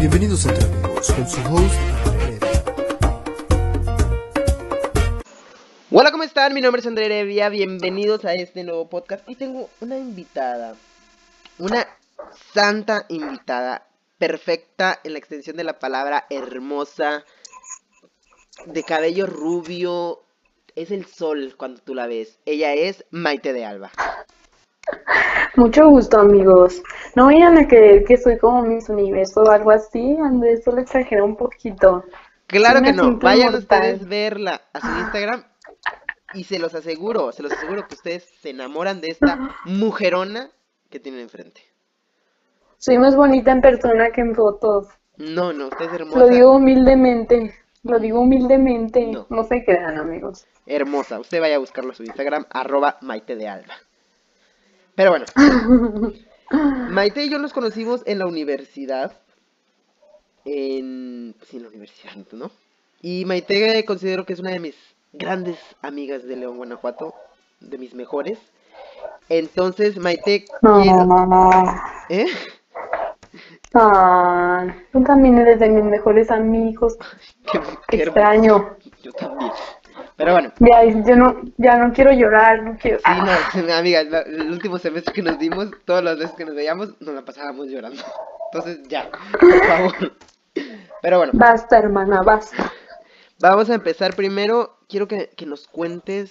Bienvenidos entre amigos con su host André. Hola, ¿cómo están? Mi nombre es André Evia, bienvenidos a este nuevo podcast. Hoy tengo una invitada, una santa invitada, perfecta en la extensión de la palabra, hermosa, de cabello rubio, es el sol cuando tú la ves. Ella es Maite de Alba. Mucho gusto, amigos. No vayan a creer que soy como Miss Universo o algo así. Andrés solo exagera un poquito. Sí Claro que me no, siento vayan ustedes inmortal. a verla a su Instagram y se los aseguro que ustedes se enamoran de esta mujerona que tienen enfrente. Soy más bonita en persona que en fotos. No, usted es Lo hermosa. digo humildemente. Lo digo humildemente. No, No se crean, amigos. hermosa. Usted vaya a buscarlo a su Instagram, @Maite de Alba. Pero bueno, Maite y yo nos conocimos en la universidad. Sí, en la universidad, ¿no? Y Maite considero que es una de mis grandes amigas de León, Guanajuato. De mis mejores. Entonces, Maite, No, quiero... no, no. ¿Eh? Ah, tú también eres de mis mejores amigos. Qué, Qué qué hermoso. extraño. Yo también. Pero bueno, Ya no quiero llorar, no quiero. sí, no, amiga, el último semestre que nos dimos, todas las veces que nos veíamos, nos la pasábamos llorando. Entonces, ya, por favor. Pero bueno, Basta, hermana, basta. vamos a empezar primero. Quiero que nos cuentes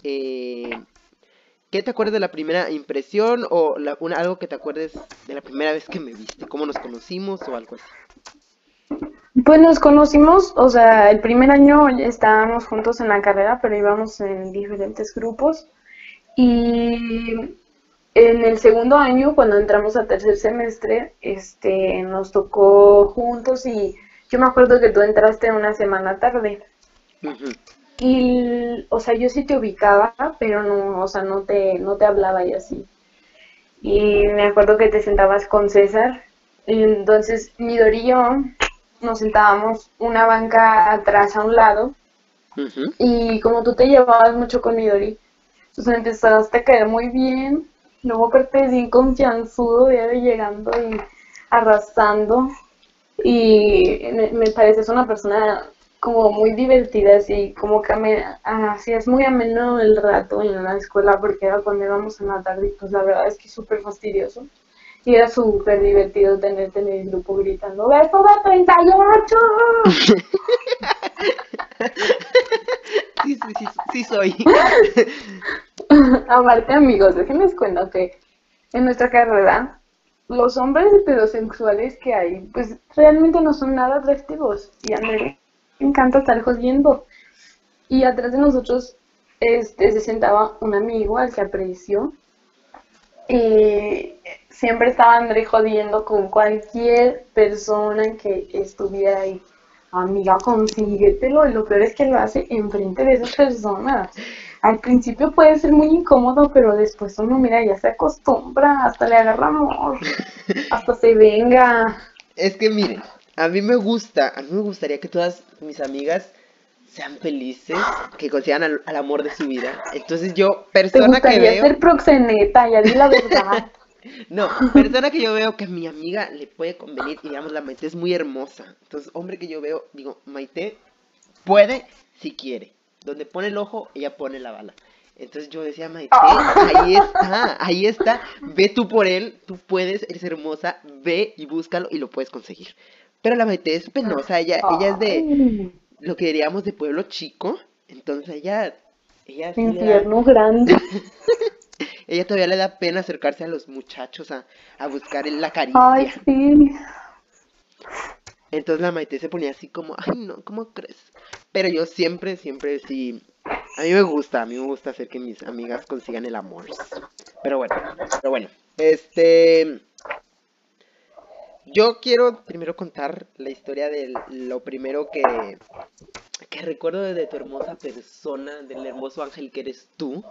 qué te acuerdas de la primera impresión o algo que te acuerdes de la primera vez que me viste, cómo nos conocimos o algo así. Pues nos conocimos, o sea, el primer año ya estábamos juntos en la carrera, pero íbamos en diferentes grupos. Y en el segundo año, cuando entramos a tercer semestre, nos tocó juntos y yo me acuerdo que tú entraste una semana tarde. Ujú. Y, o sea, yo sí te ubicaba, pero no, o sea, no te hablaba y así. Y me acuerdo que te sentabas con César. Y entonces Midori y yo nos sentábamos una banca atrás a un lado. Ujú. Y como tú te llevabas mucho con Midori, pues me empezaste a caer muy bien. Luego aparte bien confianzudo, ya de llegando y arrasando. Y me pareces una persona como muy divertida, así como que así es muy ameno el rato en la escuela, porque era cuando íbamos en la tarde y pues la verdad es que es súper fastidioso. Y era súper divertido tenerte en el grupo gritando, ¡Beso de 38! Sí soy. Aparte, amigos, déjenles cuento que en nuestra carrera, los hombres heterosexuales que hay, pues realmente no son nada atractivos. Y a mí me encanta estar jodiendo. Y atrás de nosotros se sentaba un amigo al que aprecio. Y siempre estaba André jodiendo con cualquier persona que estuviera ahí. Amiga, consíguetelo. Y lo peor es que lo hace enfrente de esas personas. Al principio puede ser muy incómodo, pero después uno, mira, ya se acostumbra, hasta le agarra amor, hasta se venga. Es que miren, a mí me gustaría que todas mis amigas sean felices, que consigan al amor de su vida. Entonces yo, ¿Te persona que gustaría veo, ser proxeneta? Ya di la verdad. no, persona que yo veo que a mi amiga le puede convenir y digamos la Maite es muy hermosa. Entonces, hombre que yo veo, digo, Maite puede si quiere. Donde pone el ojo, ella pone la bala. Entonces yo decía, Maite, ahí está, ve tú por él, tú puedes, eres hermosa, ve y búscalo y lo puedes conseguir. Pero la Maite es penosa, ella es de Ay, lo que diríamos de pueblo chico, entonces ella sí le da, infierno grande. ella todavía le da pena acercarse a los muchachos a buscar la Ay, caricia. sí. Entonces la Maite se ponía así como, ay no, ¿cómo crees? Pero yo siempre sí, a mí me gusta hacer que mis amigas consigan el amor. Pero bueno, yo quiero primero contar la historia de lo primero que recuerdo de tu hermosa persona, del hermoso ángel que eres tú.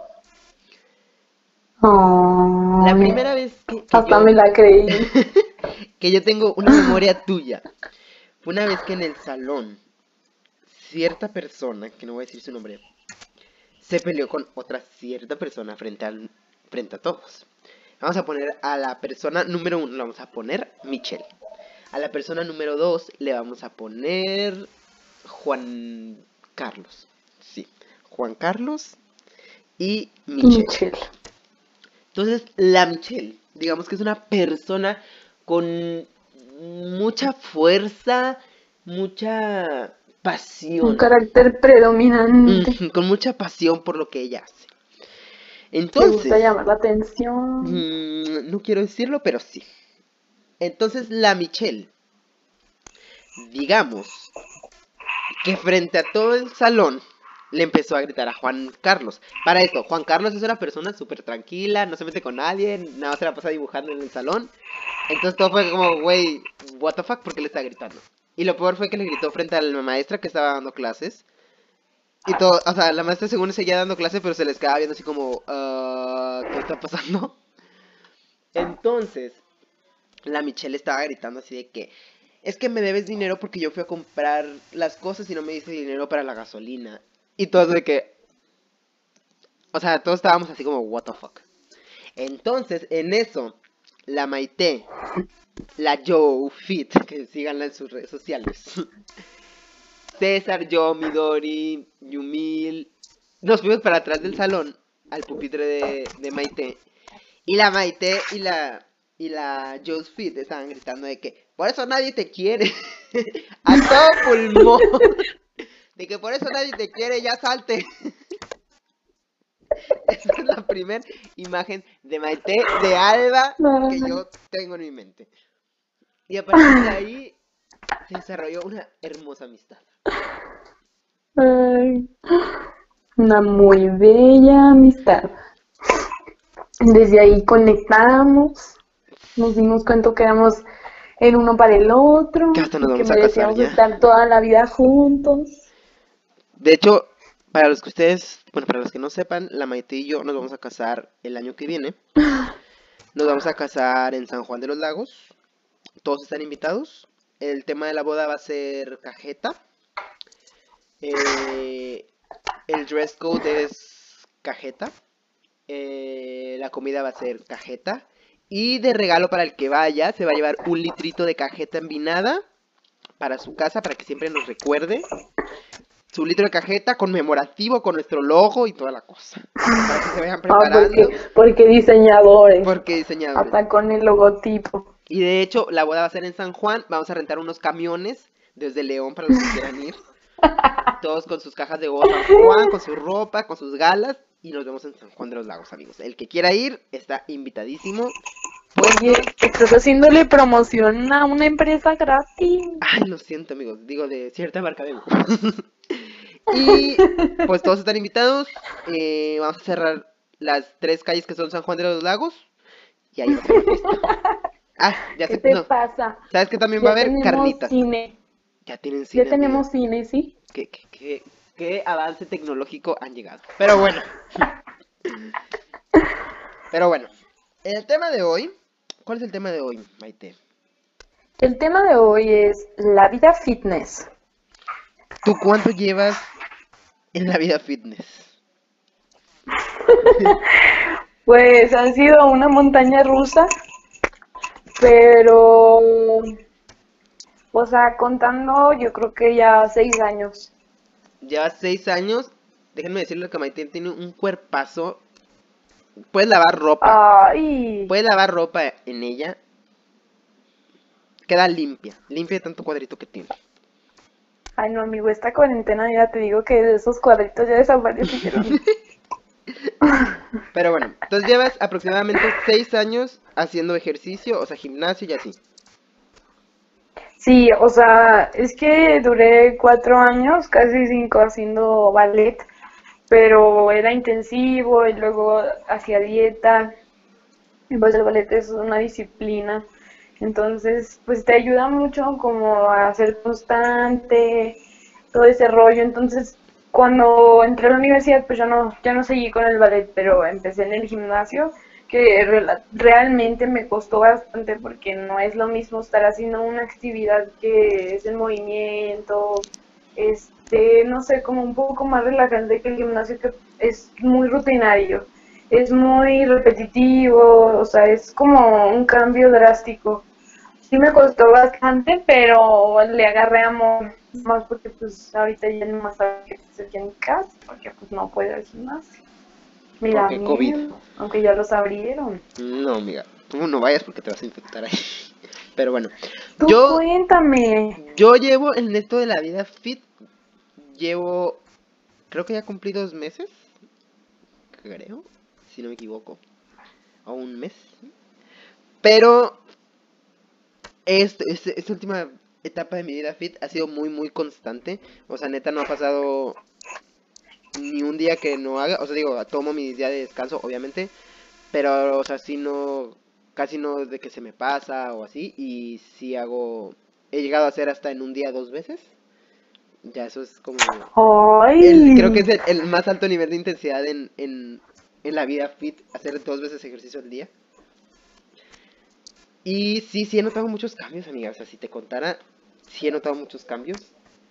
La Ay, primera vez hasta me la creí. que yo tengo una memoria tuya, fue una vez que en el salón, cierta persona, que no voy a decir su nombre, se peleó con otra cierta persona frente a todos. Vamos a poner a la persona número uno, la vamos a poner Michelle. A la persona número 2 le vamos a poner Juan Carlos. Sí, Juan Carlos y Michelle. Michelle. Entonces, la Michelle, digamos que es una persona con mucha fuerza, mucha Un pasión. carácter predominante. Con mucha pasión por lo que ella hace. Le gusta Entonces, llamar la atención. no quiero decirlo, pero sí. Entonces, la Michelle, digamos que frente a todo el salón le empezó a gritar a Juan Carlos. Para esto, Juan Carlos es una persona súper tranquila, no se mete con nadie, nada más se la pasa dibujando en el salón. Entonces todo fue como, güey, what the fuck, ¿por qué le está gritando? Y lo peor fue que le gritó frente a la maestra que estaba dando clases. Y todo, o sea, la maestra según seguía dando clases, pero se les quedaba viendo así como, ¿qué está pasando? Entonces, la Michelle estaba gritando así de que, es que me debes dinero porque yo fui a comprar las cosas y no me diste dinero para la gasolina. Y todos de que, o sea, todos estábamos así como, what the fuck. Entonces, en eso, la Maite, la Joe Fit, que síganla en sus redes sociales. César, yo, Midori, Yumil, nos fuimos para atrás del salón, al pupitre de Maite. Y la Maite y la Joe Fit estaban gritando de que, por eso nadie te quiere. A todo pulmón. De que por eso nadie te quiere, ya salte. Esa es la primera imagen de Maite de Alba que yo tengo en mi mente. Y a partir de ahí se desarrolló una hermosa amistad. Ay, una muy bella amistad. Desde ahí conectamos, nos dimos cuenta que éramos el uno para el otro, Que hasta nos y que vamos a casar merecíamos ya. estar toda la vida juntos. De hecho, para los que ustedes, bueno, para los que no sepan, la Maite y yo nos vamos a casar el año que viene. Nos vamos a casar en San Juan de los Lagos. Todos están invitados. El tema de la boda va a ser cajeta. El dress code es cajeta. La comida va a ser cajeta. Y de regalo para el que vaya, se va a llevar un litrito de cajeta envinada para su casa, para que siempre nos recuerde. Su litro de cajeta conmemorativo con nuestro logo y toda la cosa. Para que se vayan preparando. Porque diseñadores, Porque diseñadores. hasta con el logotipo. Y de hecho, la boda va a ser en San Juan. Vamos a rentar unos camiones desde León para los que quieran ir. Todos con sus cajas de boda San Juan, con su ropa, con sus galas. Y nos vemos en San Juan de los Lagos, amigos. El que quiera ir está invitadísimo. Oye, estás haciéndole promoción a una empresa gratis. Ay, lo siento, amigos. Digo, de cierta marca de lujo. Y pues todos están invitados. Vamos a cerrar las 3 calles que son San Juan de los Lagos. Y ahí va a ser la fiesta. Ah, ya ¿Qué sé, te no. pasa? ¿Sabes que también va a haber tenemos carnitas? cine. Ya tienen cine. Ya tenemos amigos. cine, ¿sí? ¿Qué avance tecnológico han llegado? Pero bueno. El tema de hoy. ¿Cuál es el tema de hoy, Maite? El tema de hoy es la vida fitness. ¿Tú cuánto llevas en la vida fitness? Pues ha sido una montaña rusa, pero, o sea, contando, yo creo que ya 6 años. Llevas 6 años. Déjenme decirles que Maite tiene un cuerpazo. Puedes lavar ropa. Ay, Puedes lavar ropa en ella. Queda limpia. Limpia de tanto cuadrito que tiene. ay no, amigo, esta cuarentena ya te digo que esos cuadritos ya desaparecieron. Pero bueno, entonces llevas aproximadamente 6 años haciendo ejercicio, o sea, gimnasio y así. Sí, o sea, es que duré 4 años, casi 5 haciendo ballet, pero era intensivo y luego hacía dieta. Y pues el ballet es una disciplina, entonces pues te ayuda mucho como a ser constante, todo ese rollo. Entonces cuando entré a la universidad pues ya no seguí con el ballet, pero empecé en el gimnasio, que realmente me costó bastante porque no es lo mismo estar haciendo una actividad que es en movimiento, no sé, como un poco más relajante que el gimnasio, que es muy rutinario. Es muy repetitivo, o sea, es como un cambio drástico. sí me costó bastante, pero le agarré amor, más porque pues ahorita ya no más sabe que estoy aquí en mi casa, porque pues no puedo ir al gimnasio. Me da Porque COVID. miedo, aunque ya los abrieron. No, amiga, tú no vayas porque te vas a infectar ahí. Pero bueno, Tú yo, cuéntame. yo llevo en esto de la vida fit, llevo, creo que ya cumplí 2 meses, creo, si no me equivoco, o un mes. Pero esta última etapa de mi vida fit ha sido muy, muy constante. O sea, neta, no ha pasado ni un día que no haga. O sea, digo, tomo mi día de descanso, obviamente. Pero, o sea, sí no, casi no de que se me pasa o así. Y sí hago, he llegado a hacer hasta en un día 2 veces. Ya eso es como, creo que ¡Ay! es el más alto nivel de intensidad en la vida fit, hacer 2 veces ejercicio al día. Y sí, sí he notado muchos cambios, amiga. O sea, si te contara, sí he notado muchos cambios.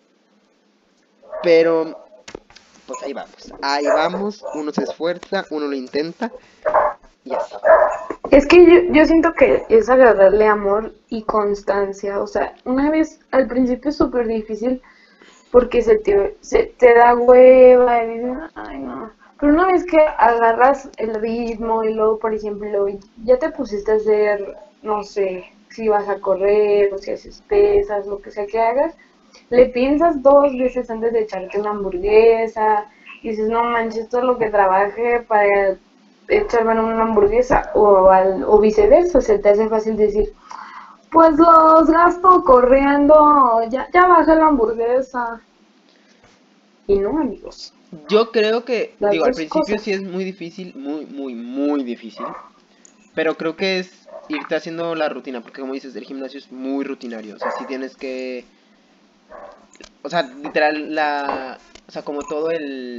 Pero, pues ahí vamos. Ahí vamos. Uno se esfuerza, uno lo intenta. Y así. Es que yo siento que es agarrarle amor y constancia. O sea, una vez al principio es súper difícil porque se te da hueva y dices, ay no. Pero una vez que agarras el ritmo y luego, por ejemplo, ya te pusiste a hacer, no sé, si vas a correr o si haces pesas, lo que sea que hagas, le piensas 2 veces antes de echarte una hamburguesa. Y dices, no manches, todo lo que trabajé para echarme una hamburguesa o viceversa, se te hace fácil decir, pues los gasto corriendo, ya bajé la hamburguesa. Y no, amigos, Yo creo que, las digo, al dos principio sí cosas. es muy difícil, muy, muy, muy difícil. Pero creo que es irte haciendo la rutina, porque como dices, el gimnasio es muy rutinario. O sea, sí tienes que, o sea, literal, o sea, como todo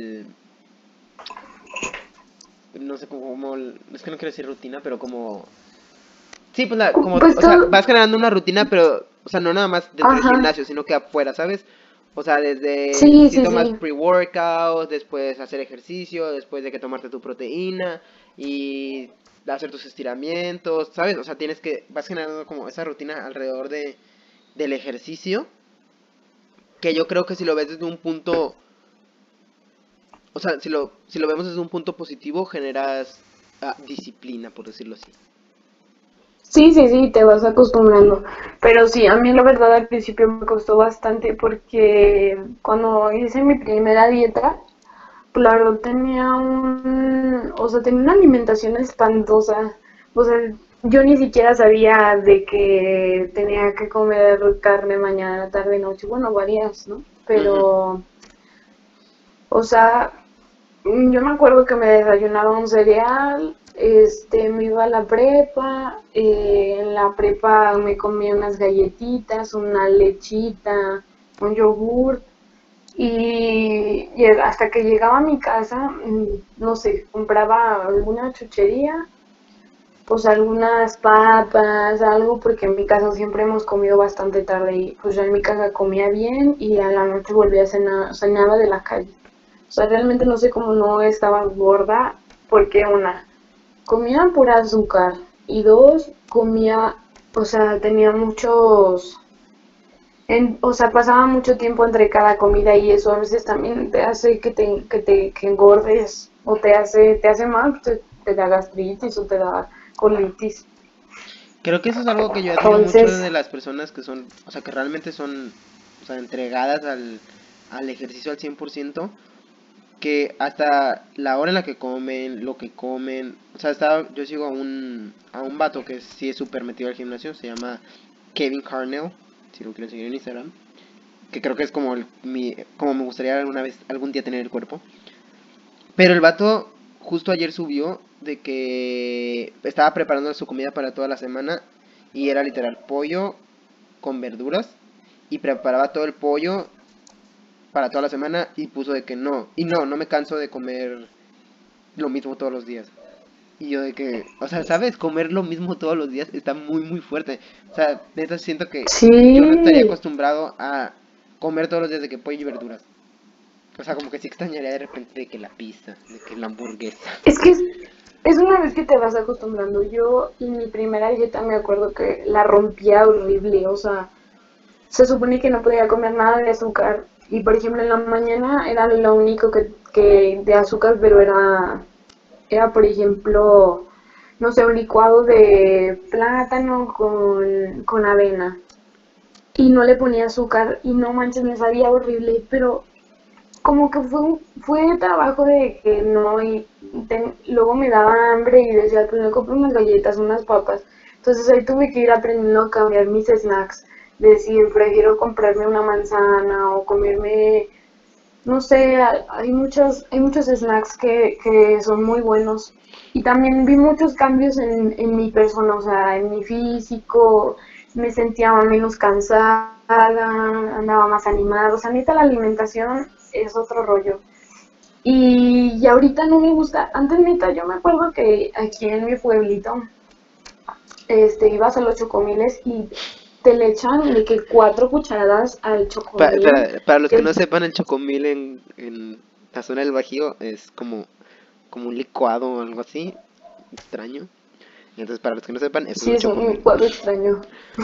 no sé cómo, es que no quiero decir rutina, pero como, sí, pues Pues o sea, todo, vas generando una rutina, pero, o sea, no nada más dentro del ajá, gimnasio, sino que afuera, ¿sabes? O sea, desde sí, si sí, tomas sí. pre-workout, después hacer ejercicio, después de que tomarte tu proteína y hacer tus estiramientos, ¿sabes? O sea, vas generando como esa rutina alrededor del ejercicio, que yo creo que si lo ves desde un punto, o sea, si lo vemos desde un punto positivo, generas disciplina, por decirlo así. Sí, sí, sí, te vas acostumbrando. Pero sí, a mí la verdad al principio me costó bastante porque cuando hice mi primera dieta, claro, tenía una alimentación espantosa. O sea, yo ni siquiera sabía de que tenía que comer carne mañana, tarde, noche, bueno, varias, ¿no? Ujú. Pero, o sea, yo me acuerdo que me desayunaba un cereal, me iba a la prepa, en la prepa me comía unas galletitas, una lechita, un yogur, y hasta que llegaba a mi casa, no sé, compraba alguna chuchería, pues algunas papas, algo, porque en mi casa siempre hemos comido bastante tarde y pues yo en mi casa comía bien y a la noche volvía a cenar, cenaba de la calle. O sea, realmente no sé cómo no estaba gorda, porque una, comía pura azúcar y dos, comía, o sea, tenía o sea, pasaba mucho tiempo entre cada comida y eso a veces también te hace que engordes o te hace mal, te da gastritis o te da colitis. Creo que eso es algo que yo admiro mucho Entonces, de las personas que son, o sea, que realmente son, o sea, entregadas al ejercicio al 100%, que hasta la hora en la que comen, lo que comen, o sea, yo sigo a un vato que sí es súper metido al gimnasio, se llama Kevin Carnell, si lo quieren seguir en Instagram, que creo que es como como me gustaría algún día tener el cuerpo. Pero el vato justo ayer subió de que estaba preparando su comida para toda la semana y era literal pollo con verduras y preparaba todo el pollo para toda la semana y puso de que no, y no me canso de comer lo mismo todos los días. Y yo de que, o sea, ¿sabes? Comer lo mismo todos los días está muy, muy fuerte. O sea, neta siento que yo no estaría sí, acostumbrado a comer todos los días de que pollo y verduras. O sea, como que sí extrañaría de repente de que la pizza, de que la hamburguesa. es que es una vez que te vas acostumbrando. Yo en mi primera dieta me acuerdo que la rompía horrible, o sea, se supone que no podía comer nada de azúcar y por ejemplo en la mañana era lo único que de azúcar, pero era por ejemplo, no sé, un licuado de plátano con avena y no le ponía azúcar y no manches, me sabía horrible, pero como que fue trabajo de que no, luego me daba hambre y decía, pues me compro unas galletas, unas papas. Entonces ahí tuve que ir aprendiendo a cambiar mis snacks. Decir, prefiero comprarme una manzana o comerme, no sé, hay muchos snacks que son muy buenos. Y también vi muchos cambios en mi persona, o sea, en mi físico, me sentía menos cansada, andaba más animada, o sea, neta la alimentación es otro rollo. Y ahorita no me gusta, antes neta yo me acuerdo que aquí en mi pueblito, ibas a los chocomiles y te le echan de que 4 cucharadas al chocomil, Para los que que no sepan, el chocomil en la zona del Bajío es como un licuado o algo así, extraño. Entonces, para los que no sepan, eso es sí un es un chocomil. cuadro extraño.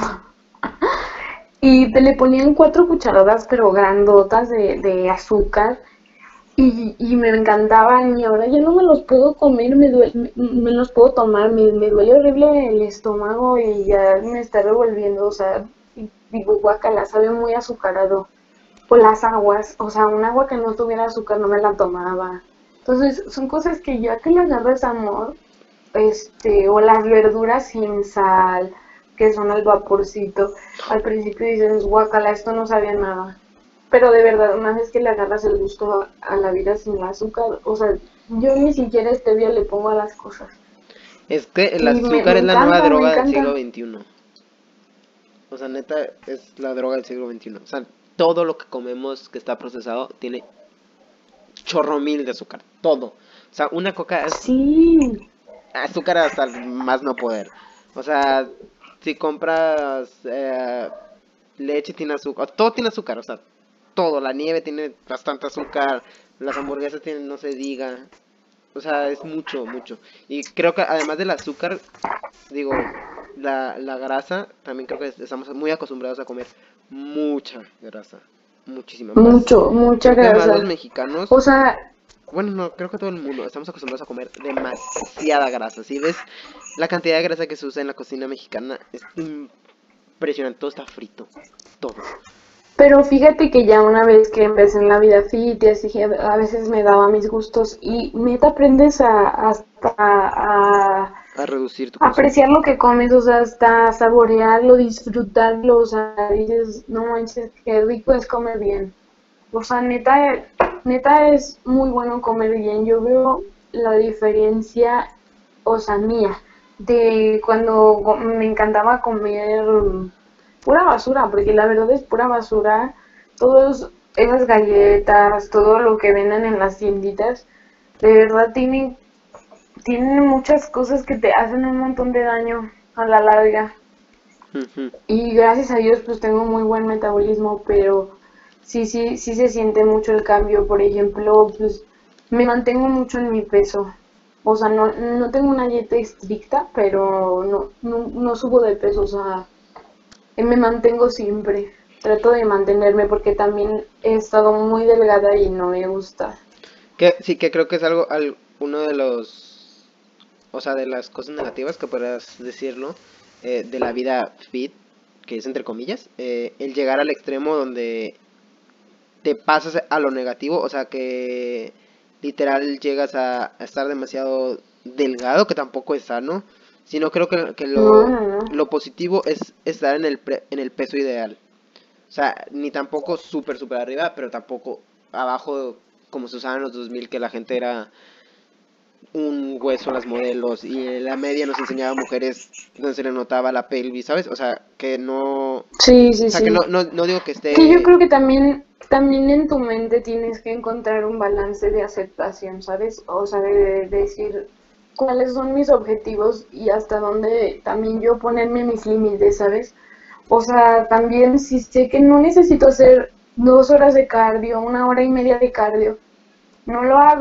Y te le ponían 4 cucharadas, pero grandotas de azúcar. Y me encantaban y ahora ya no me los puedo comer, me los puedo tomar, me duele horrible el estómago y ya me está revolviendo, o sea, y digo, guacala, sabe muy azucarado. O las aguas, o sea, un agua que no tuviera azúcar no me la tomaba. Entonces, son cosas que ya que le agarras amor, o las verduras sin sal, que son al vaporcito, al principio dices, guacala, esto no sabía nada. Pero de verdad, una vez que le agarras el gusto a la vida sin azúcar, o sea, yo ni siquiera stevia le pongo a las cosas. Es que el Y azúcar me es la nueva encanta, me droga del siglo encanta. XXI. O sea, neta, es la droga del siglo XXI. O sea, todo lo que comemos que está procesado tiene chorro mil de azúcar. Todo. O sea, una coca es Sí, azúcar hasta el más no poder. O sea, si compras leche tiene azúcar. Todo tiene azúcar. O sea, todo. La nieve tiene bastante azúcar. Las hamburguesas tienen, no se diga. O sea, es mucho, mucho. Y creo que además del azúcar, digo, la grasa, también creo que estamos muy acostumbrados a comer mucha grasa. Muchísima. Más, mucha creo que más los grasa. mexicanos. O sea, Bueno, no, creo que todo el mundo estamos acostumbrados a comer demasiada grasa. Si ves la cantidad de grasa que se usa en la cocina mexicana, es impresionante. Todo está frito. Todo. pero fíjate que ya una vez que empecé en la vida fit y así, a veces me daba mis gustos y neta aprendes a A reducir tu consumo. apreciar lo que comes, o sea, hasta saborearlo, disfrutarlo, o sea, dices, no manches, qué rico es comer bien. O sea, neta es muy bueno comer bien. Yo veo la diferencia, o sea, mía, de cuando me encantaba comer pura basura, porque la verdad es pura basura. Todas esas galletas, todo lo que venden en las tienditas, de verdad tienen muchas cosas que te hacen un montón de daño a la larga. Ujú. Y gracias a Dios pues tengo muy buen metabolismo, pero sí se siente mucho el cambio. Por ejemplo, pues me mantengo mucho en mi peso. O sea, no tengo una dieta estricta, pero no subo de peso. O sea, me mantengo siempre. Trato de mantenerme porque también he estado muy delgada y no me gusta. Que sí, que creo que es uno de los, o sea, de las cosas negativas que podrás decirlo, de la vida fit, que es entre comillas, el llegar al extremo donde te pasas a lo negativo, o sea, que literal llegas a estar demasiado delgado, que tampoco es sano, sino creo que No, no, no. lo positivo es estar en el peso ideal. O sea, ni tampoco súper, súper arriba, pero tampoco abajo como se usaba en los 2000 que la gente era un hueso las modelos y en la media nos enseñaba mujeres donde se le notaba la pelvis, ¿sabes? O sea, que no, o Sí, sí, sea, que sí. no digo que Que yo esté, creo que también en tu mente tienes que encontrar un balance de aceptación, ¿sabes? O sea, de decir cuáles son mis objetivos y hasta dónde también yo ponerme mis límites, ¿sabes? O sea, también si sé que no necesito hacer 2 horas de cardio, 1 hora y media de cardio, no lo hago.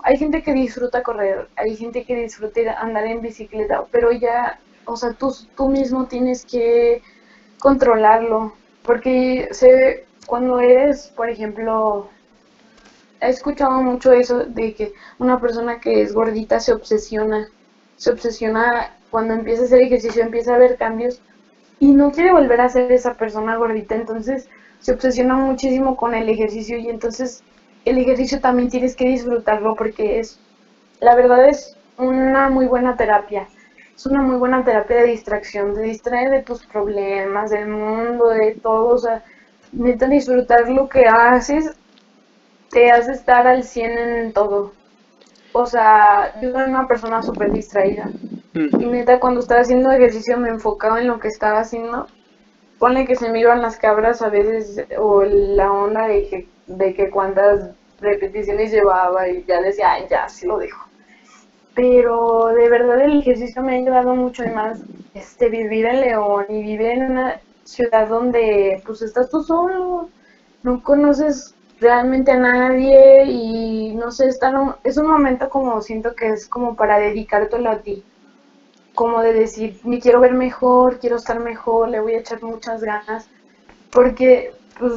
hay gente que disfruta correr, hay gente que disfruta andar en bicicleta, pero ya, o sea, tú mismo tienes que controlarlo, porque cuando eres, por ejemplo, he escuchado mucho eso de que una persona que es gordita se obsesiona cuando empieza a hacer ejercicio, empieza a ver cambios y no quiere volver a ser esa persona gordita, entonces se obsesiona muchísimo con el ejercicio y entonces el ejercicio también tienes que disfrutarlo porque la verdad es una muy buena terapia. Es una muy buena terapia de distracción, te distrae de tus problemas, del mundo, de todo, o sea, neta disfrutar lo que haces te hace estar al 100 en todo. O sea, yo soy una persona súper distraída. Y Ujú. neta, cuando estaba haciendo ejercicio me enfocaba en lo que estaba haciendo. Ponle que se me iban las cabras a veces, o la onda de que cuántas repeticiones llevaba y ya decía, ay, ya, sí lo dejo. Pero de verdad el ejercicio me ha ayudado mucho y más vivir en León y vivir en una ciudad donde pues estás tú solo, no conoces realmente a nadie y no sé, es un momento como siento que es como para dedicártelo a ti, como de decir, me quiero ver mejor, quiero estar mejor, le voy a echar muchas ganas, porque pues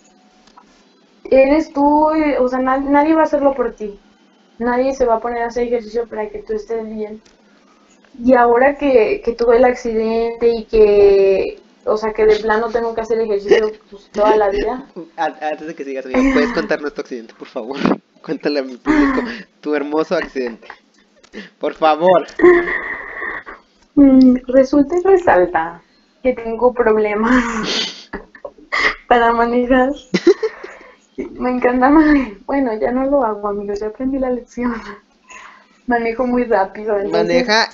eres tú, o sea, nadie va a hacerlo por ti, nadie se va a poner a hacer ejercicio para que tú estés bien. Y ahora que tuve el accidente y o sea, que de plano tengo que hacer ejercicio pues, toda la vida. Antes de que sigas, amiga, ¿puedes contarnos tu accidente, por favor? Cuéntale a mi público tu hermoso accidente. Por favor. Resulta y resalta que tengo problemas para manejar. Me encanta manejar. Bueno, ya no lo hago, amigos, ya aprendí la lección. Manejo muy rápido, entonces, Maneja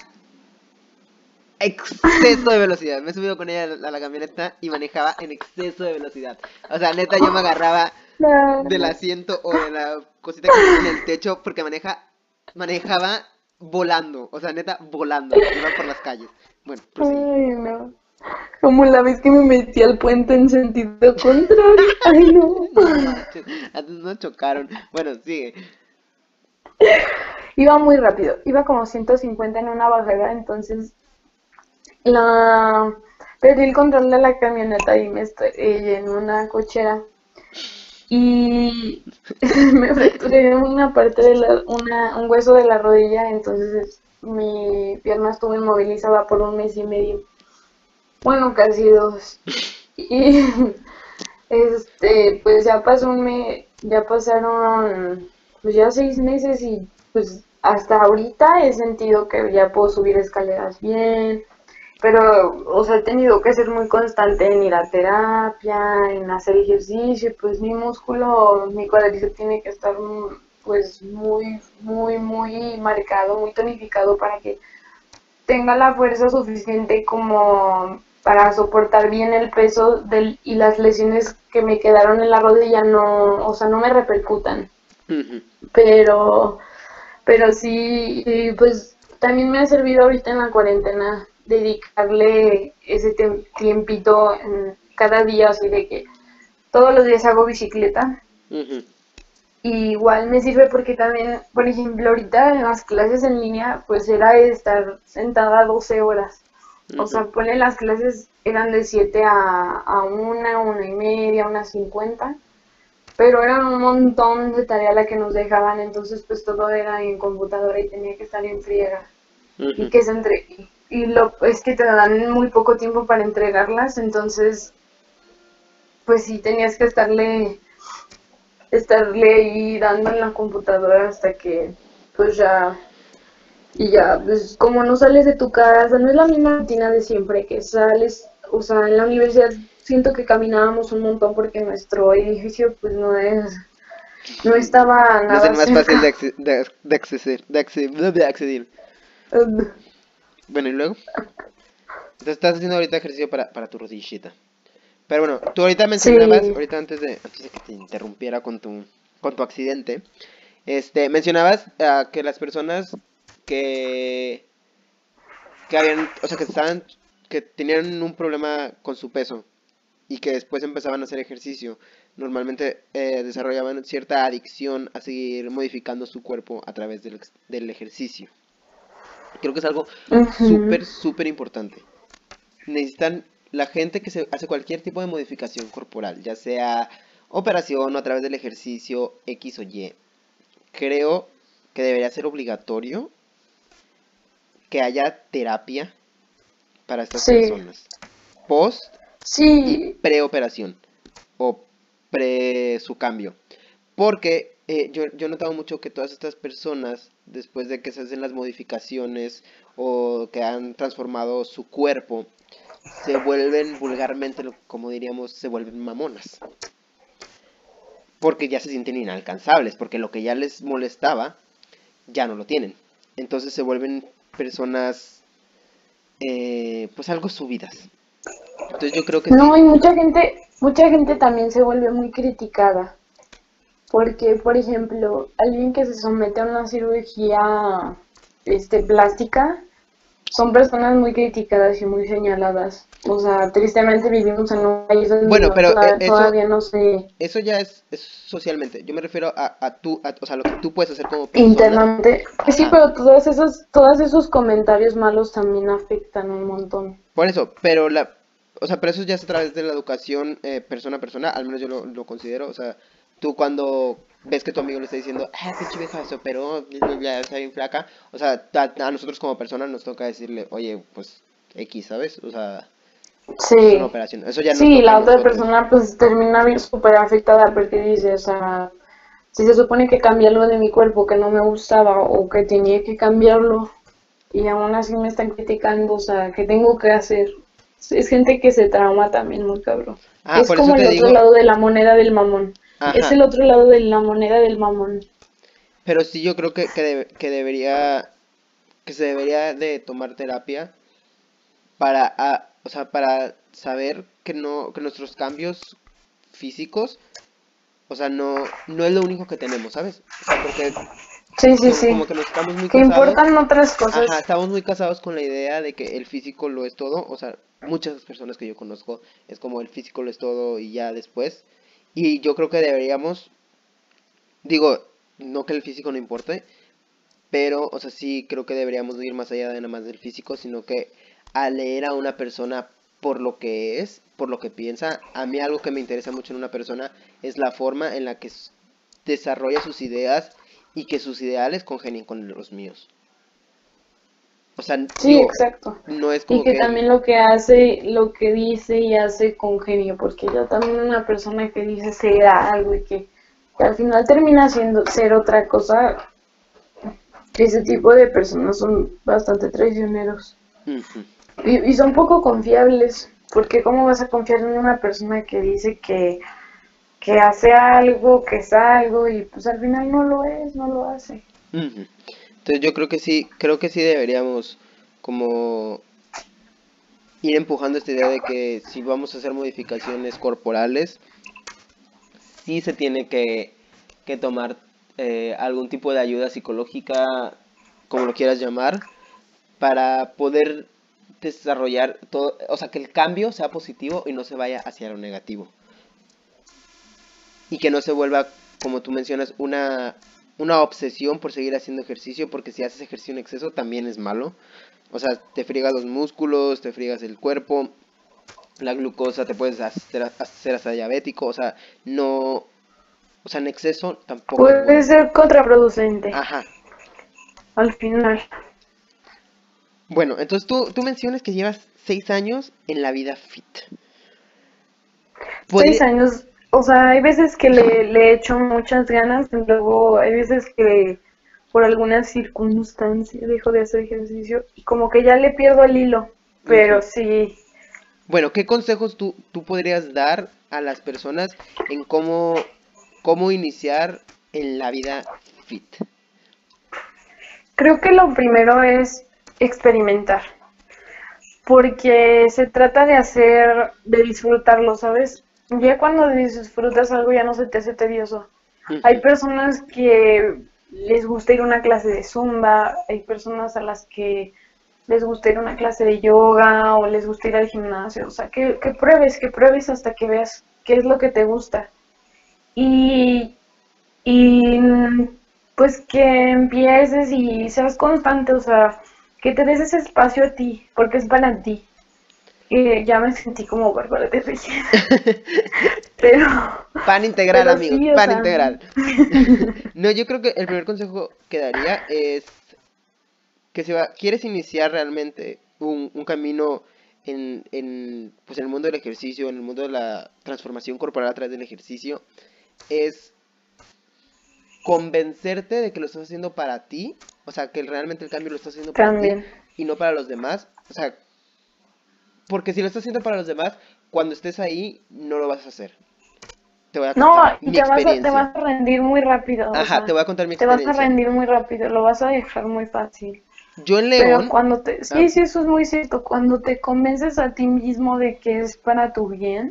exceso de velocidad. Me he subido con ella a la camioneta y manejaba en exceso de velocidad. O sea, neta, yo me agarraba del no, asiento o de la cosita que tiene en el techo porque manejaba volando. O sea, neta, volando. Iba por las calles. Bueno, prosigue. ay, no. Como la vez que me metí al puente en sentido contrario. Ay, no. No manches, antes nos chocaron. Bueno, sigue. Iba muy rápido, iba como 150 en una bajada, entonces la perdí el control de la camioneta y me estrellé en una cochera y me fracturé una parte un hueso de la rodilla, entonces mi pierna estuvo inmovilizada por un mes y medio, bueno, casi dos. Y pues ya pasó ya pasaron pues ya 6 meses y pues hasta ahorita he sentido que ya puedo subir escaleras bien, pero, o sea, he tenido que ser muy constante en ir a terapia, en hacer ejercicio, pues mi músculo, mi cuádriceps tiene que estar pues muy, muy, muy marcado, muy tonificado para que tenga la fuerza suficiente como para soportar bien el peso y las lesiones que me quedaron en la rodilla no, o sea, no me repercutan. Ujú. Pero, pero sí, y pues también me ha servido ahorita en la cuarentena dedicarle ese tiempito cada día, así de que todos los días hago bicicleta. Ujú. Y igual me sirve porque también, por ejemplo, ahorita en las clases en línea, pues era estar sentada 12 horas. O Ujú. sea, ponle las clases eran de 7 a 1, 1:30, 1:50, pero era un montón de tarea la que nos dejaban, entonces pues todo era en computadora y tenía que estar en friega. Y Ujú. que se entre y lo es que te dan muy poco tiempo para entregarlas, entonces pues sí tenías que estarle ahí dando en la computadora hasta que pues ya y ya pues como no sales de tu casa, no es la misma rutina de siempre que sales, o sea, en la universidad siento que caminábamos un montón porque nuestro edificio pues no estaba No es el nada más fácil cerca. de acceder. Bueno, y luego. Entonces estás haciendo ahorita ejercicio para tu rodillita. Pero bueno, tú ahorita mencionabas, Sí, ahorita antes de que te interrumpiera con tu accidente, mencionabas que las personas que, que habían, o sea, que tenían un problema con su peso y que después empezaban a hacer ejercicio, normalmente desarrollaban cierta adicción a seguir modificando su cuerpo a través del ejercicio. Creo que es algo Ujú. súper importante. Necesitan la gente que se hace cualquier tipo de modificación corporal, ya sea operación o a través del ejercicio X o Y. Creo que debería ser obligatorio que haya terapia para estas Sí, personas, post y sí, preoperación o pre su cambio. Porque yo he notado mucho que todas estas personas, después de que se hacen las modificaciones o que han transformado su cuerpo, se vuelven vulgarmente, como diríamos, se vuelven mamonas. Porque ya se sienten inalcanzables, porque lo que ya les molestaba, ya no lo tienen. Entonces se vuelven personas, pues algo subidas. Entonces yo creo que sí. no, y mucha gente también se vuelve muy criticada, porque, por ejemplo, alguien que se somete a una cirugía, plástica, son personas muy criticadas y muy señaladas. O sea, tristemente vivimos en un país donde Bueno, no, pero todavía no se eso ya es socialmente. Yo me refiero o sea, lo que tú puedes hacer como persona. internamente. Pues sí, Ajá. pero todos esos comentarios malos también afectan un montón. Por eso, o sea, pero eso ya es a través de la educación persona a persona, al menos yo lo considero. O sea, tú cuando ves que tu amigo le está diciendo, pinche vieja se operó, bla, bla, bla, está bien flaca. O sea, a nosotros como personas nos toca decirle, oye, pues X, ¿sabes? O sea, es una Sí, operación. Eso ya nos sí, toca a la otra nosotros. persona pues termina bien súper afectada porque dice, o sea, si se supone que cambié algo de mi cuerpo que no me gustaba o que tenía que cambiarlo y aún así me están criticando, o sea, ¿qué tengo que hacer? Es gente que se trauma también muy cabrón. Es Por eso como te el otro digo, lado de la moneda del mamón. Es ajá. el otro lado de la moneda del mamón. Pero sí yo creo que se debería de tomar terapia o sea, para saber que no, que nuestros cambios físicos, o sea, no es lo único que tenemos, ¿sabes? O sea, porque Sí, sí, sí. como que nos estamos muy Que casados, importan otras ajá, cosas. estamos muy casados con la idea de que el físico lo es todo, o sea, muchas personas que yo conozco es como el físico lo es todo y ya después, y yo creo que deberíamos, digo, no que el físico no importe, pero, o sea, sí creo que deberíamos ir más allá de nada más del físico, sino que a leer a una persona por lo que es, por lo que piensa. A mí algo que me interesa mucho en una persona es la forma en la que desarrolla sus ideas y que sus ideales congenien con los míos. O sea, Sí, digo, exacto. no es Y como que que... también lo que hace, lo que dice y hace con genio, porque yo también una persona que dice ser algo y que al final termina siendo ser otra cosa, ese tipo de personas son bastante traicioneros Ujú, y son poco confiables, porque ¿cómo vas a confiar en una persona que dice que hace algo, que es algo y pues al final no lo es, no lo hace? ujú. Entonces yo creo que sí deberíamos como ir empujando esta idea de que si vamos a hacer modificaciones corporales, sí se tiene que tomar algún tipo de ayuda psicológica, como lo quieras llamar, para poder desarrollar todo, o sea, que el cambio sea positivo y no se vaya hacia lo negativo. Y que no se vuelva, como tú mencionas, una obsesión por seguir haciendo ejercicio, porque si haces ejercicio en exceso también es malo. O sea, te friegas los músculos, te friegas el cuerpo, la glucosa te puedes hacer hasta diabético, o sea, no, o sea, en exceso tampoco es Puede bueno. ser contraproducente Ajá. al final. Bueno, entonces tú mencionas que llevas 6 años en la vida fit. Seis Podría... años, o sea, hay veces que le echo muchas ganas y luego hay veces que por alguna circunstancia dejo de hacer ejercicio y como que ya le pierdo el hilo, pero Ujú. sí, Bueno, ¿qué consejos tú podrías dar a las personas en cómo iniciar en la vida fit? creo que lo primero es experimentar, porque se trata de de disfrutarlo, ¿sabes? Ya cuando disfrutas algo ya no se te hace tedioso. Hay Ujú, personas que les gusta ir a una clase de zumba, hay personas a las que les gusta ir a una clase de yoga o les gusta ir al gimnasio. O sea, que pruebes hasta que veas qué es lo que te gusta. y, y pues que empieces y seas constante, o sea, que te des ese espacio a ti, porque es para ti. Ya me sentí como Bárbara de Regil, pero, Pan integral, pero amigos, sí, o pan sea, integral. No, yo creo que el primer consejo que daría es que si quieres iniciar realmente un camino pues en el mundo del ejercicio, en el mundo de la transformación corporal a través del ejercicio, es convencerte de que lo estás haciendo para ti, o sea, que realmente el cambio lo estás haciendo para ti también. y no para los demás, o sea, porque si lo estás haciendo para los demás, cuando estés ahí no lo vas a hacer. Te voy a No, contar y mi te experiencia. vas a rendir muy rápido, o Ajá, te sea, voy a contar mi te vas a experiencia. rendir muy rápido, lo vas a dejar muy fácil. Yo en Pero León, cuando ah, sí, sí, eso es muy cierto, cuando te convences a ti mismo de que es para tu bien,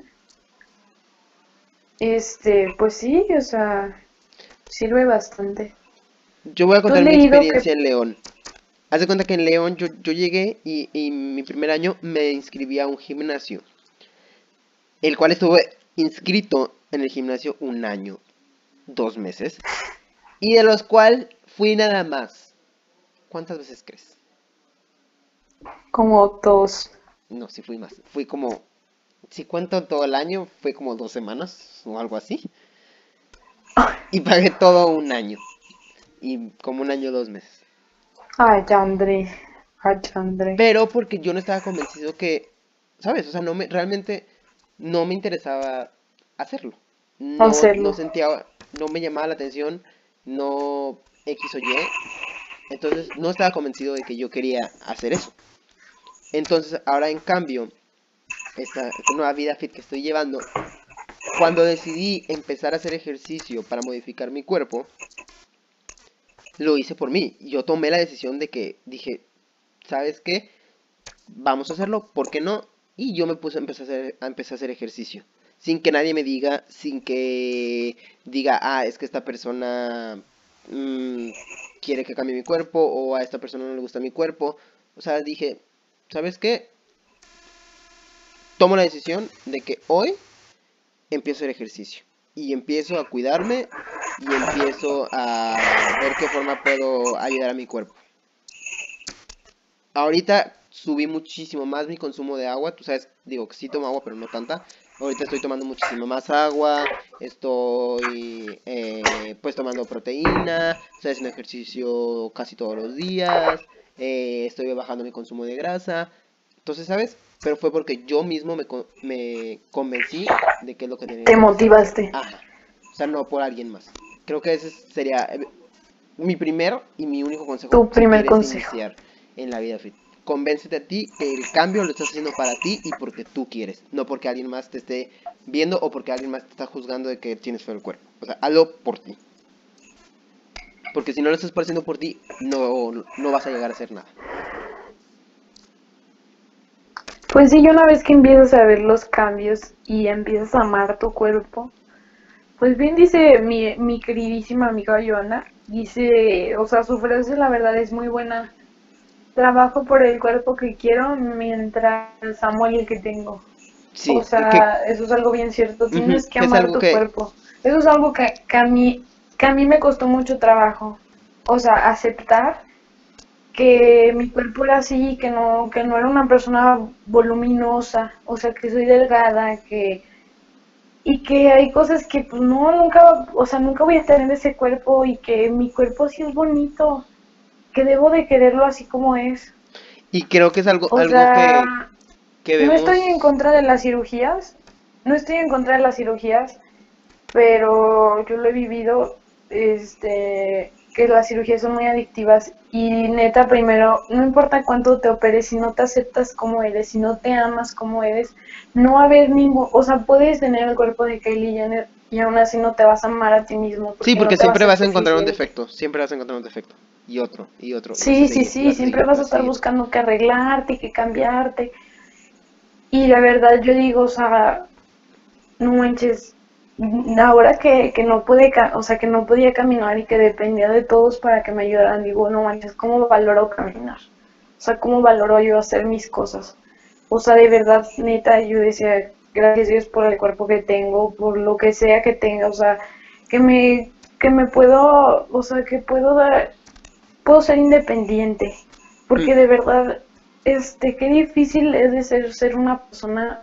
pues sí, o sea, sirve bastante. yo voy a ¿Tú has contar mi leído que, experiencia en León. Haz de cuenta que en León yo llegué y mi primer año me inscribí a un gimnasio, el cual estuve inscrito en el gimnasio un año, 2 meses, y de los cuales fui nada más. ¿Cuántas veces crees? como dos? No, sí fui más. Fui como, si cuento todo el año, fue como 2 semanas o algo así. Y pagué todo un año. Y como un año, 2 meses. Ay, André, ay, André. Pero porque yo no estaba convencido que, ¿sabes? O sea, realmente no me interesaba hacerlo. No Hacerlo. sentía, no me llamaba la atención, no X o Y. Entonces no estaba convencido de que yo quería hacer eso. Entonces ahora en cambio, esta nueva vida fit que estoy llevando, cuando decidí empezar a hacer ejercicio para modificar mi cuerpo, lo hice por mí. Yo tomé la decisión de que dije, ¿sabes qué? Vamos a hacerlo, ¿por qué no? Y yo me puse empecé a hacer ejercicio. Sin que nadie me diga, sin que diga, es que esta persona mm, quiere que cambie mi cuerpo o a esta persona no le gusta mi cuerpo. O sea, dije, ¿sabes qué? Tomo la decisión de que hoy empiezo a hacer ejercicio. Y empiezo a cuidarme y empiezo a ver qué forma puedo ayudar a mi cuerpo. Ahorita subí muchísimo más mi consumo de agua. Tú sabes, digo que sí tomo agua, pero no tanta. Ahorita estoy tomando muchísimo más agua. Estoy pues tomando proteína. Estoy haciendo ejercicio casi todos los días. Estoy bajando mi consumo de grasa. Entonces, ¿sabes? Pero fue porque yo mismo me convencí de que es lo que tenía Te que hacer. motivaste. Ajá. O sea, no por alguien más. Creo que ese sería mi primer y mi único consejo Tu si primer quieres consejo. iniciar en la vida fit. Convéncete a ti que el cambio lo estás haciendo para ti y porque tú quieres, no porque alguien más te esté viendo o porque alguien más te está juzgando de que tienes feo el cuerpo. O sea, hazlo por ti. Porque si no lo estás haciendo por ti, no vas a llegar a hacer nada. Pues sí, y una vez que empiezas a ver los cambios y empiezas a amar tu cuerpo, pues bien dice mi queridísima amiga Joana, dice, o sea, su frase la verdad es muy buena. Trabajo por el cuerpo que quiero mientras amo el que tengo. O Sí, sea, eso es algo bien cierto. Tienes que que es amar algo tu que... cuerpo. Eso es algo que a mí me costó mucho trabajo. O sea, aceptar que mi cuerpo era así, que no era una persona voluminosa, o sea, que soy delgada, y que hay cosas que pues no, nunca, o sea, nunca voy a tener ese cuerpo y que mi cuerpo sí es bonito, que debo de quererlo así como es. Y creo que es O algo sea, que no estoy en vemos... contra de las cirugías, no estoy en contra de las cirugías, pero yo lo he vivido, que las cirugías son muy adictivas y neta, primero, no importa cuánto te operes, si no te aceptas como eres, si no te amas como eres, no va a haber ningún, o sea, puedes tener el cuerpo de Kylie Jenner y aún así no te vas a amar a ti mismo Sí, porque no porque te va a siempre ser vas a encontrar un suficiente. defecto, siempre vas a encontrar un defecto. Y otro, y otro, y vas a Sí, sí, seguir, y sí, vas a siempre seguir, y vas a vas a estar seguir. buscando que arreglarte, que cambiarte. Y la verdad yo digo, o sea, no manches, ahora que no pude, o sea, que no podía caminar y que dependía de todos para que me ayudaran, digo, no manches, ¿cómo valoro caminar? O sea, ¿cómo valoro yo hacer mis cosas? O sea, de verdad, neta, yo decía, gracias Dios por el cuerpo que tengo, por lo que sea que tenga, o sea, que me puedo, o sea, que puedo ser independiente, porque de verdad, qué difícil es de ser una persona,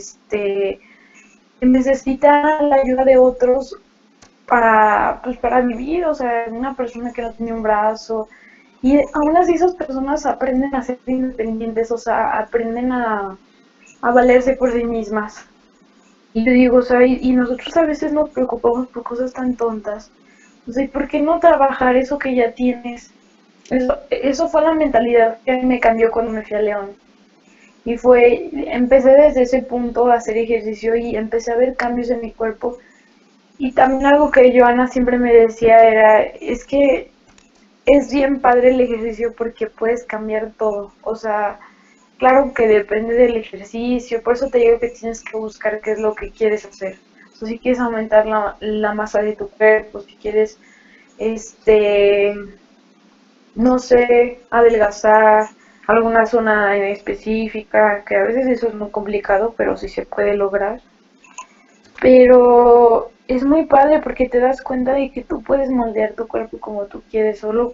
que necesita la ayuda de otros pues para vivir, o sea, una persona que no tiene un brazo, y aún así esas personas aprenden a ser independientes, o sea, aprenden a valerse por sí mismas. Y yo digo, o sea, y nosotros a veces nos preocupamos por cosas tan tontas. O sea, ¿y por qué no trabajar eso que ya tienes? Eso fue la mentalidad que me cambió cuando me fui a León. Empecé desde ese punto a hacer ejercicio y empecé a ver cambios en mi cuerpo. Y también algo que Joana siempre me decía es que es bien padre el ejercicio porque puedes cambiar todo. O sea, claro que depende del ejercicio, por eso te digo que tienes que buscar qué es lo que quieres hacer. O sea, si quieres aumentar la masa de tu cuerpo, si quieres, este, no sé, adelgazar alguna zona en específica, que a veces eso es muy complicado, pero sí se puede lograr. Pero es muy padre porque te das cuenta de que tú puedes moldear tu cuerpo como tú quieres, solo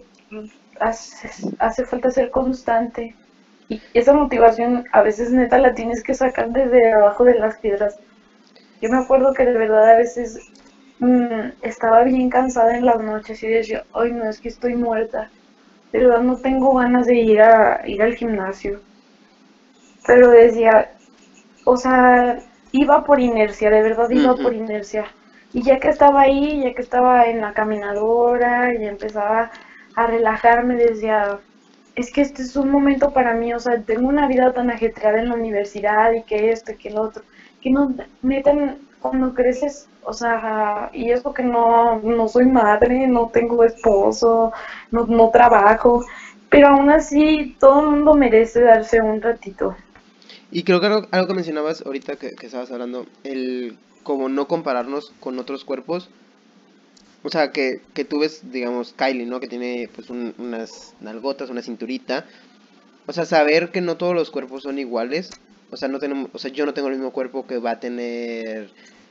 hace falta ser constante. Y esa motivación a veces neta la tienes que sacar desde abajo de las piedras. Yo me acuerdo que de verdad a veces estaba bien cansada en las noches y decía, ay no, es que estoy muerta. De verdad no tengo ganas de ir al gimnasio. Pero decía, o sea, iba por inercia, de verdad iba Ujú. por inercia. Y ya que estaba ahí, ya que estaba en la caminadora y empezaba a relajarme, decía, es que este es un momento para mí, o sea, tengo una vida tan ajetreada en la universidad y que esto y que el otro, que no, neta, cuando creces, o sea, y eso que no soy madre, no tengo esposo, no trabajo, pero aún así todo el mundo merece darse un ratito. Y creo que algo que mencionabas ahorita que estabas hablando, el como no compararnos con otros cuerpos. O sea, que tú ves, digamos, Kylie, ¿no? Que tiene pues unas nalgotas, una cinturita. O sea, saber que no todos los cuerpos son iguales. O sea, no tenemos, o sea, yo no tengo el mismo cuerpo que va a tener,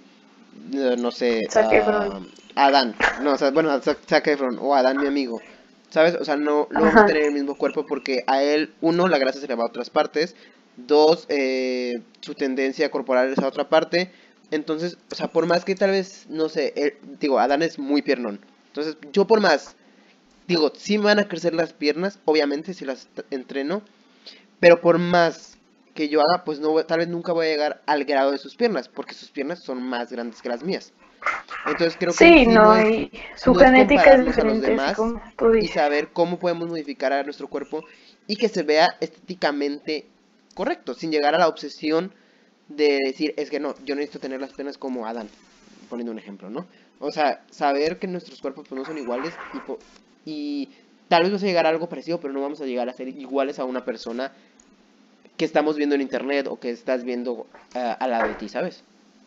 no sé, Zac Efron. Adán. No, o sea, bueno, Zac Efron o Adán, mi amigo. ¿Sabes? O sea, no vamos a Ajá. tener el mismo cuerpo porque a él, uno, la grasa se le va a otras partes. Dos, su tendencia corporal es a otra parte. Entonces, o sea, por más que tal vez, no sé, digo, Adán es muy piernón. Entonces, yo por más, digo, sí me van a crecer las piernas, obviamente, si las entreno. Pero por más que yo haga, pues no, tal vez nunca voy a llegar al grado de sus piernas, porque sus piernas son más grandes que las mías. Entonces creo que en Sí, sí no, y su no es genética es compararnos a los diferente, así demás como tú y dices. saber cómo podemos modificar a nuestro cuerpo y que se vea estéticamente correcto, sin llegar a la obsesión de decir, es que no, yo necesito tener las piernas como Adán, poniendo un ejemplo, ¿no? O sea, saber que nuestros cuerpos pues, no son iguales y tal vez vamos a llegar a algo parecido, pero no vamos a llegar a ser iguales a una persona que estamos viendo en internet o que estás viendo al lado de ti, ¿sabes?